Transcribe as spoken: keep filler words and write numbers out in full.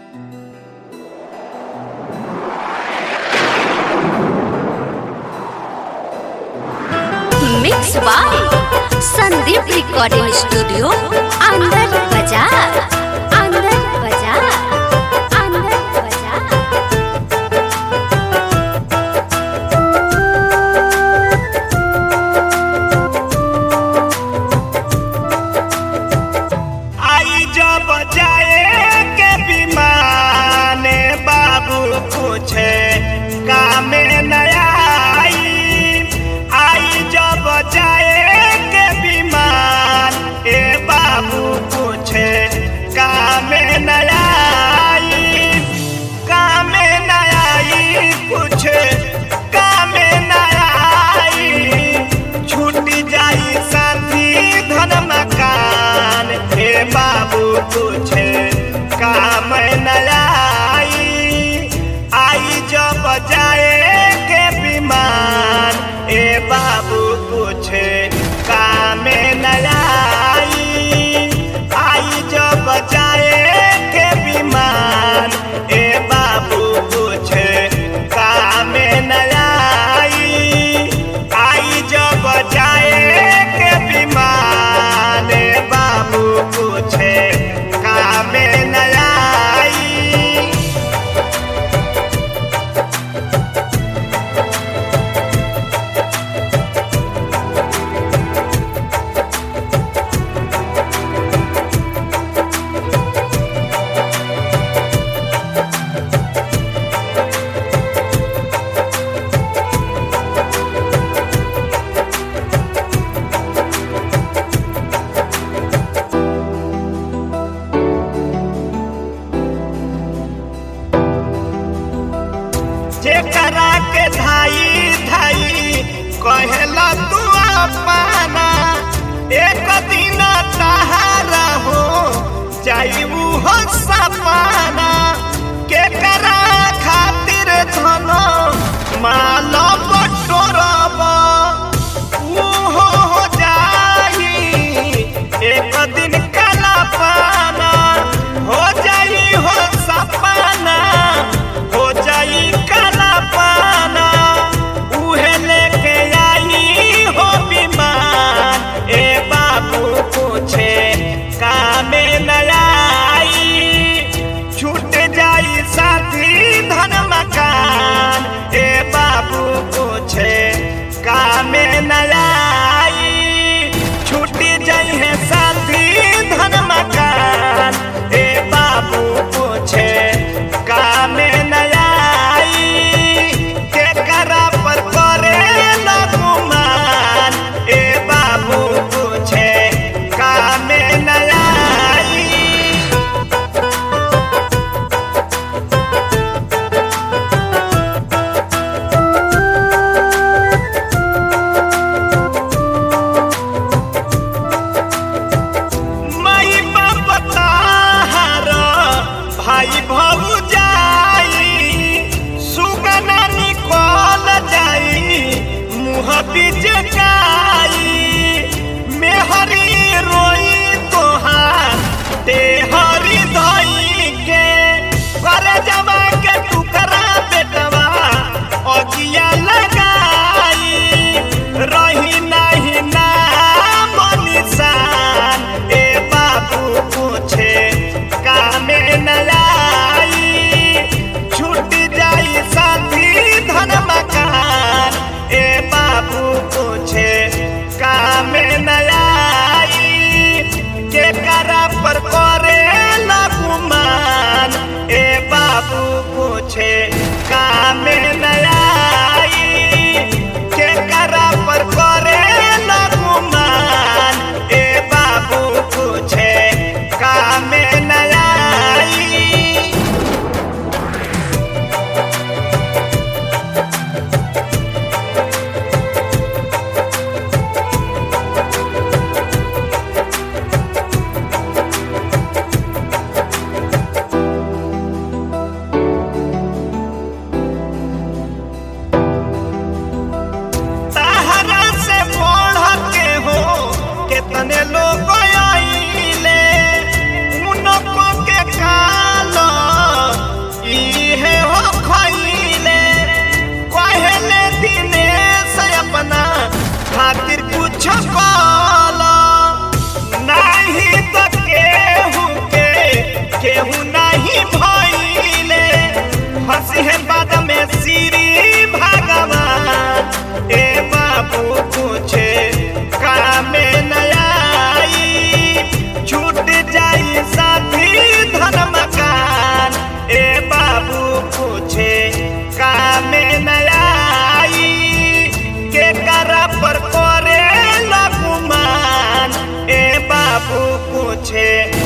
Mix by Sandeep recording studio अंदर बाजार अंदर बाजार अंदर बाजार। आई जब जाए के विमाने बाबू पूछे कामे नया जाए के विमान ए बाबू पूछे कामे नया कामे नया पूछे कामे नया छूट जाई साथी धन मकान ए बाबू पूछे कामे नया आई जब जाए के विमान ए बाबू पूछे कामे नया आई जब जाए के विमान ए बाबू पूछे कामे नया आई जब जाए के विमान ए बाबू पूछे कामे नया। जेकरा के धाई धाई कहेला तू अपना एक दिन तहारा हो जाइबू हो सपना केकरा खातिर धनो माल बटोरब हो हो जाई एक दिन काला पाना हो जाई हो सपना हो जाई काला पाना उहे लेके आई हो विमान ए बाबू पूछे कामे नया छूट जाई साथी धन मकान ए बाबू पूछे कामे नया छूट जाई है साथी धन मकान ए बाबू पूछे कामे नया केकरा पर करे गुमान ए बाबू पूछे कामे नया। माई बाप ताहारा भाई भौजाई सुगना निकल जाई मुँह बिजकाई मेहरी रोई तोहार देहरी धई के करे जमा के टुकड़ा बेटवा अगिया लगाई रही नहीं नाम निशान ए बाबू पूछे कामे नया पूछे